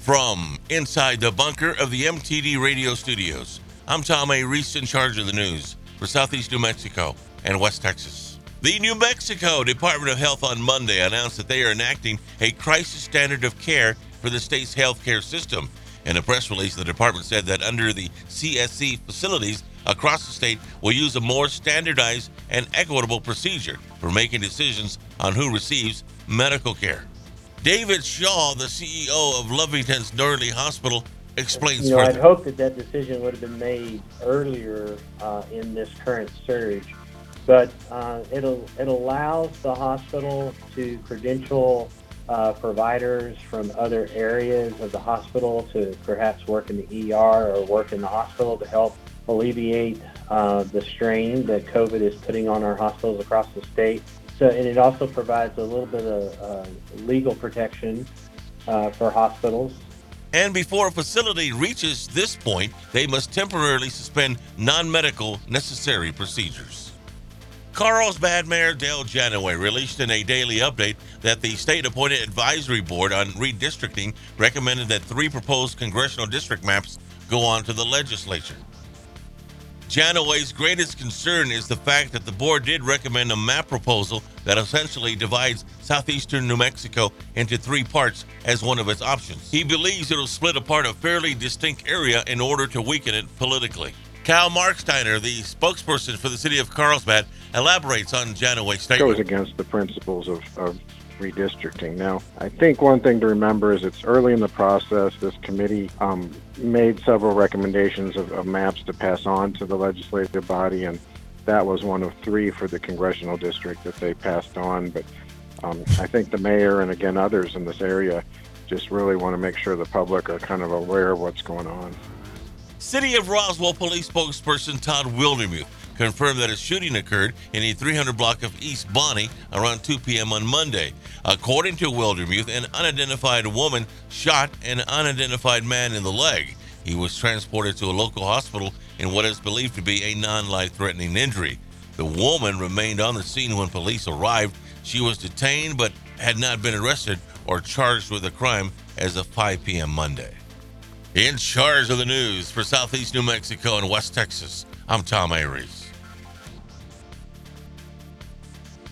From inside the bunker of the MTD radio studios, I'm Tom A. Reese, in charge of the news for Southeast New Mexico and West Texas. The New Mexico Department of Health on Monday announced that they are enacting a crisis standard of care for the state's healthcare system. In a press release, the department said that under the CSC, facilities across the state will use a more standardized and equitable procedure for making decisions on who receives medical care. David Shaw, the CEO of Lovington's Norley Hospital, explains further. I'd hope that decision would have been made earlier in this current surge, but it allows the hospital to credential providers from other areas of the hospital to perhaps work in the ER or work in the hospital to help alleviate the strain that COVID is putting on our hospitals across the state. And it also provides a little bit of legal protection for hospitals. And before a facility reaches this point, they must temporarily suspend non-medical necessary procedures. Carlsbad Mayor Dale Janaway released in a daily update that the state-appointed advisory board on redistricting recommended that 3 proposed congressional district maps go on to the legislature. Janaway's greatest concern is the fact that the board did recommend a map proposal that essentially divides southeastern New Mexico into 3 parts as one of its options. He believes it'll split apart a fairly distinct area in order to weaken it politically. Cal Marksteiner, the spokesperson for the city of Carlsbad, elaborates on Janaway's statement. It goes against the principles of redistricting. Now, I think one thing to remember is it's early in the process. This committee made several recommendations of maps to pass on to the legislative body, and that was one of 3 for the congressional district that they passed on. But I think the mayor and, again, others in this area just really want to make sure the public are kind of aware of what's going on. City of Roswell police spokesperson Todd Wildermuth confirmed that a shooting occurred in a 300 block of East Bonnie around 2 p.m. on Monday. According to Wildermuth, an unidentified woman shot an unidentified man in the leg. He was transported to a local hospital in what is believed to be a non-life-threatening injury. The woman remained on the scene when police arrived. She was detained but had not been arrested or charged with a crime as of 5 p.m. Monday. In charge of the news for Southeast New Mexico and West Texas, I'm Tom A. Reese.